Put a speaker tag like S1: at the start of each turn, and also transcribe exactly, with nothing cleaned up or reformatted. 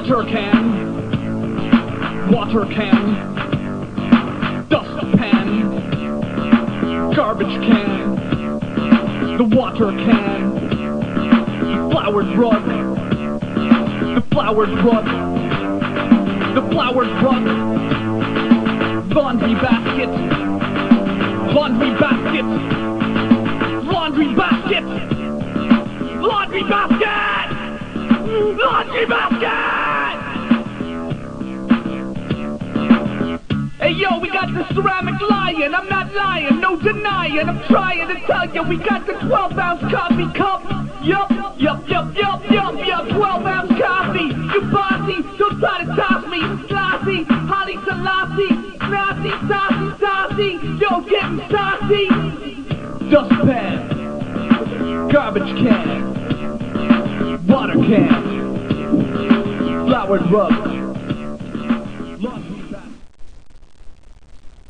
S1: Water can, water can, dustpan, garbage can, the water can, the flowered rug, the flowered rug, the flowered rug, laundry basket, laundry basket, laundry basket, laundry basket, laundry basket! Hey yo, we got the ceramic lion, I'm not lying, no denying, I'm trying to tell you, we got the twelve ounce coffee cup. Yup, yup, yup, yup, yup, yup, twelve ounce coffee. You bossy, don't try to toss me. Slossy, Holly Selassie, Nazi, saucy, saucy, yo, getting saucy. Dustpan, garbage can, water can, flowered rug.